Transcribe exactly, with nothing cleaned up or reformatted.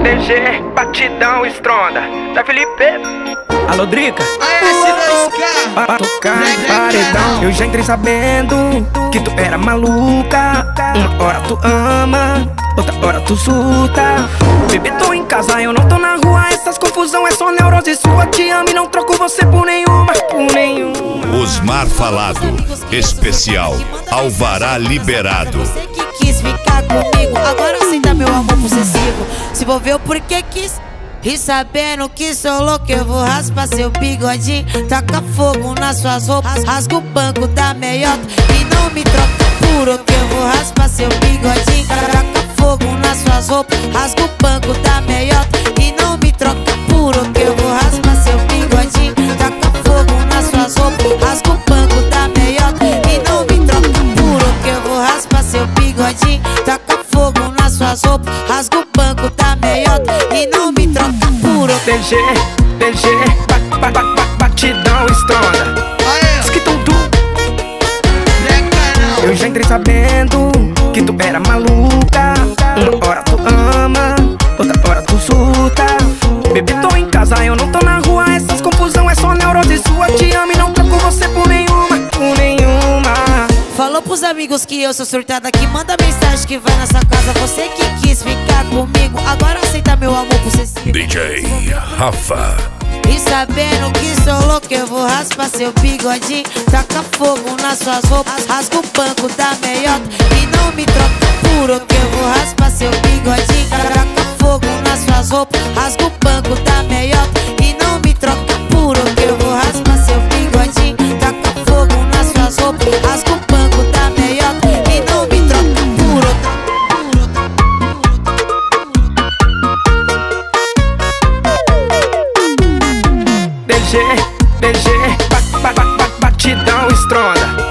D G, batidão, estronda. Da Felipe. Alô, Drica. Pra tocar paredão. Eu já entrei sabendo que tu era maluca. Uma hora tu ama, outra hora tu surta. Bebê, tô em casa, eu não tô na rua. Essas confusão é só neurose sua. Te amo e não troco você por nenhuma, por nenhuma. Osmar Falado, especial Alvará Liberado. Você que quis ficar comigo, agora aceita meu amor possessivo. Se envolveu porque quis. E sabendo que sou louco, eu vou raspar seu bigodinho. Taca fogo nas suas roupas, rasga o banco da meiota. E não me troca por outro, eu vou raspar seu bigodinho. Taca fogo nas suas roupas, rasga o banco da meiota. E não me troca por outro, eu vou raspar seu bigodinho. Taca fogo nas suas roupas, rasga o banco da meiota. E não me troca por outro, eu vou raspar seu bigodinho. Taca fogo nas suas roupas, rasga o banco da meiota. E não me troca por outro. D G, D G, ba, ba, ba, batidão, estronda. Esquitum-tum. Eu já entrei sabendo que tu era maluca. Uma hora tu ama, outra hora tu surta. Bebê, tô em casa, eu não tô na rua. Essas confusão é só neurose sua. Te amo e não troco você por nenhuma, por nenhuma. Falou pros amigos que eu sou surtada, que manda mensagem que vai nessa casa. Você que quis ficar comigo, agora aceita meu amor possessivo. D J Rafa. E sabendo que sou louco, eu vou raspar seu bigodinho. Taca fogo nas suas roupas, rasga o banco da meiota. E não me troca por outro, eu vou raspar seu bigodinho. Taca fogo nas suas roupas, rasga o banco da meiota. E não me troca por outro, eu vou raspar seu bigodinho. Taca fogo nas suas roupas, rasga o banco da meiota. E não me troca por outro. D G, D G, ba, ba, ba, batidão, estronda.